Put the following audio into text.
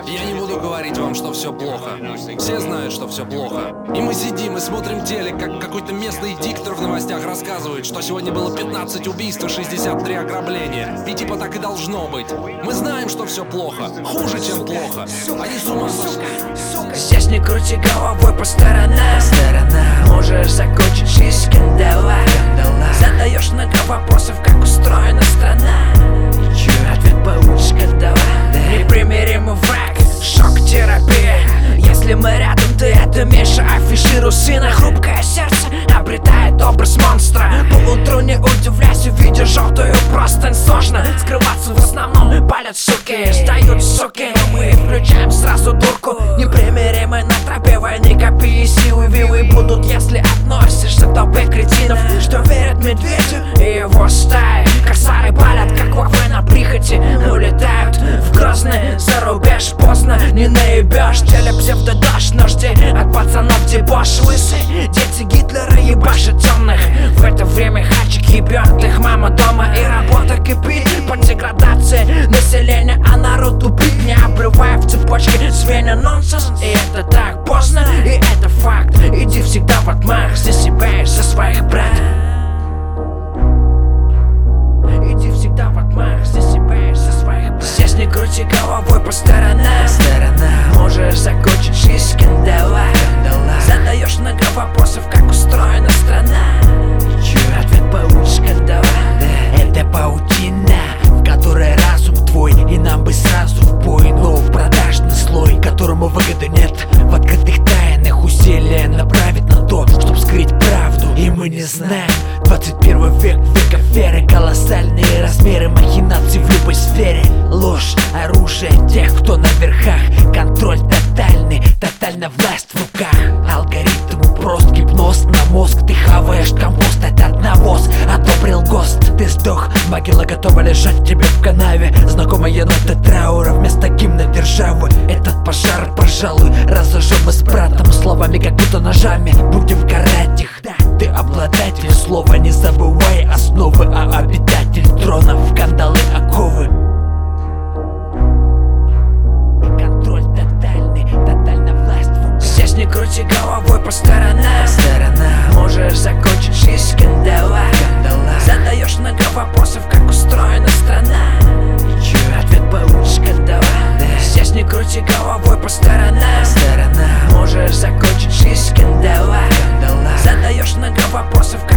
Я не буду говорить вам, что все плохо. Все знают, что все плохо. И мы сидим и смотрим телек, как какой-то местный диктор в новостях рассказывает, что сегодня было 15 убийств и 63 ограбления. И типа так и должно быть. Мы знаем, что все плохо. Хуже, чем плохо. Они с ума сошли. Здесь не крути головой по сторонам. Можешь закончить жизнь скандала. Задаешь много вопросов, как устроена страна. Ответ получишь скандала. Непримиримый враг, шок-терапия. Если мы рядом, ты это меньше афишируй сына. Хрупкое сердце обретает образ монстра. Поутру не удивляйся, видя желтую простынь. Сложно скрываться, в основном палят суки. Сдают суки, мы включаем сразу дурку. Непримиримый на тропе войны, копии силы вилы будут, если относишься к толпе кретинов, что верят медведю и его стае. Корсары палят, как лавы на прихоти, улетают в Грозный, за рубеж поздно не наебешь. Телепсевдодождь, но жди от пацанов дебош. Лысый, дети Гитлера ебашат темных. В это время хачик ебет их мама дома, и работа кипит по деградации населения, а народ тупит, не обрывая в цепочке звенья. Нонсенс, и это так поздно, и это факт. Иди всегда в отмах за себя и за своих брат. Иди всегда в отмах за себя и за своих брат. Здесь не крути головой по сторонам. Можешь закончить жизнь скандала. Задаешь много вопросов, как устроена страна. Ответ получишь скандала. Это паутина, в которой разум твой, и нам бы сразу в бой. Но продажный слой, которому выгоды нет, в открытых тайнах усилия направить на то, чтоб скрыть правду. И мы не знаем, 21 век, век аферы, колоссальные размеры махинаций в любой сфере. Ложь, оружие тех, кто на верхах, контроль тотальный, тотальная власть в руках. Алгоритм прост, гипноз на мозг. Ты хаваешь компост, этот навоз одобрил ГОСТ. Ты сдох, могила готова лежать тебе в канаве. Знакомые ноты траура вместо гимна державы. Этот пожар, пожалуй, разожжем мы с братом. Словами, как будто ножами, будем карать их. Ты обладатель слова, не забывай основы, а обитатель тронов, кандалы, оковы. Контроль тотальный, тотальная власть. Здесь не крути головой по сторонам. Можешь закончить жизнь скандала. Задаешь много вопросов, как устроена страна. Ответ получишь скандала. Здесь не крути головой по сторонам. Можешь закончить жизнь скандала. Задаешь много вопросов,